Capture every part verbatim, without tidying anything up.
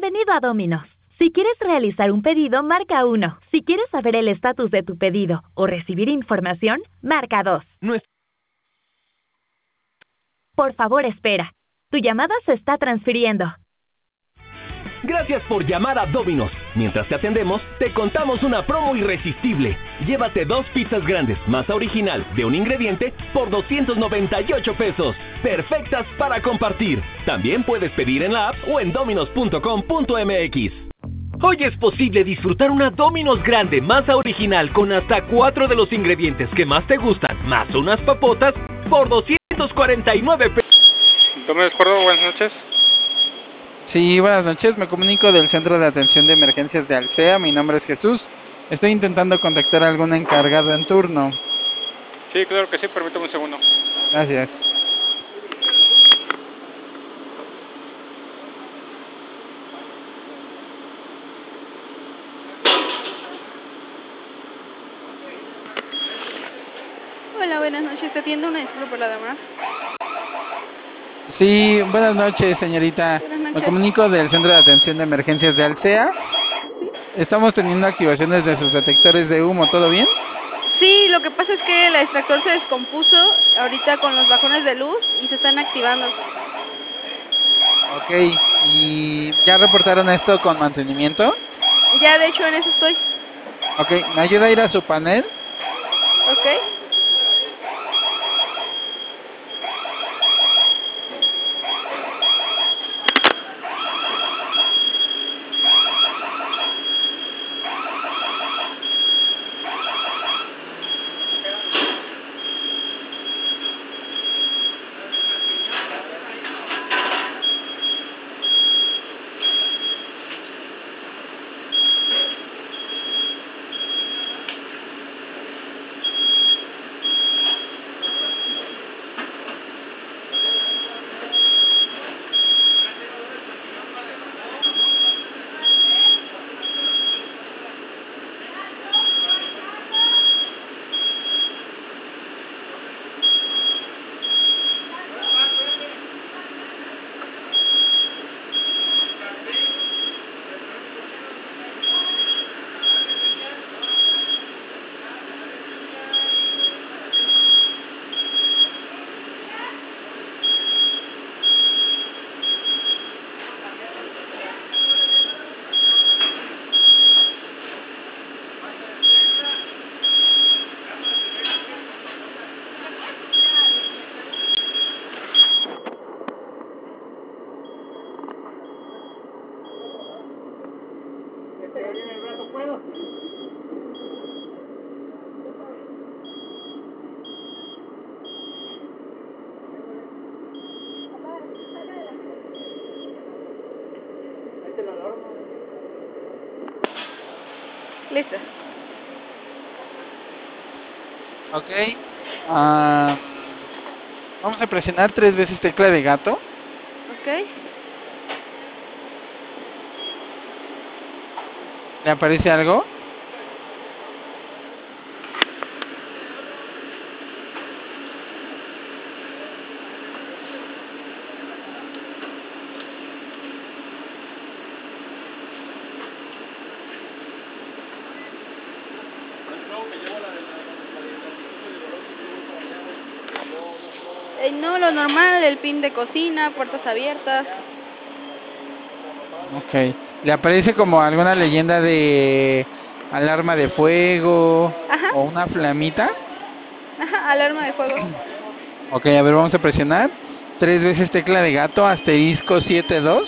Bienvenido a Domino's. Si quieres realizar un pedido, marca uno. Si quieres saber el estatus de tu pedido o recibir información, marca dos. No es... Por favor, espera. Tu llamada se está transfiriendo. Gracias por llamar a Domino's. Mientras te atendemos, te contamos una promo irresistible. Llévate dos pizzas grandes, masa original, de un ingrediente, por doscientos noventa y ocho pesos. Perfectas para compartir. También puedes pedir en la app o en dominos punto com punto m x. Hoy es posible disfrutar una Domino's grande, masa original, con hasta cuatro de los ingredientes que más te gustan, más unas papotas, por doscientos cuarenta y nueve pesos. Domino's Córdoba, buenas noches. Sí, buenas noches, me comunico del Centro de Atención de Emergencias de Alsea, mi nombre es Jesús. Estoy intentando contactar a algún encargado en turno. Sí, claro que sí, permítame un segundo. Gracias. Hola, buenas noches, te atiendo, una disculpa por la demora. Sí, buenas noches, señorita. Buenas noches. Me comunico del Centro de Atención de Emergencias de Alsea. Estamos teniendo activaciones de sus detectores de humo, ¿todo bien? Sí, lo que pasa es que el extractor se descompuso ahorita con los bajones de luz y se están activando. Ok, ¿y ya reportaron esto con mantenimiento? Ya, de hecho, en eso estoy. Ok, ¿me ayuda a ir a su panel? Ok. Listo. Ok. Ah, vamos a presionar tres veces tecla de gato. Ok. ¿Le aparece algo? Eh, no, lo normal, el pin de cocina, puertas abiertas. Ok. ¿Le aparece como alguna leyenda de alarma de fuego? Ajá. O una flamita? Ajá, alarma de fuego. Ok, a ver, vamos a presionar tres veces tecla de gato, asterisco siete dos.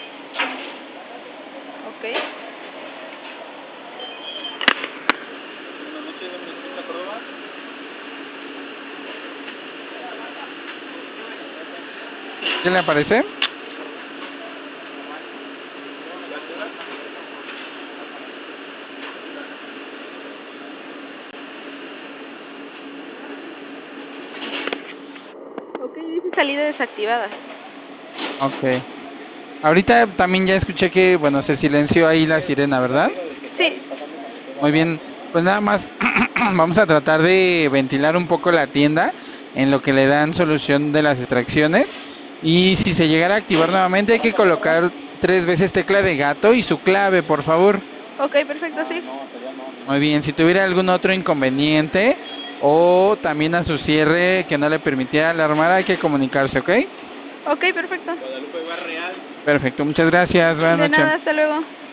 Ok. ¿Qué le aparece? Ok, dice salida desactivada. Ok. Ahorita también ya escuché que, bueno, se silenció ahí la sirena, ¿verdad? Sí. Muy bien. Pues nada más vamos a tratar de ventilar un poco la tienda en lo que le dan solución de las extracciones. Y si se llegara a activar nuevamente hay que colocar tres veces tecla de gato y su clave, por favor. Ok, perfecto, sí. Muy bien, si tuviera algún otro inconveniente o también a su cierre que no le permitiera alarmar, hay que comunicarse, ¿ok? Ok, perfecto. Perfecto, muchas gracias. Buenas De noches. nada, hasta luego.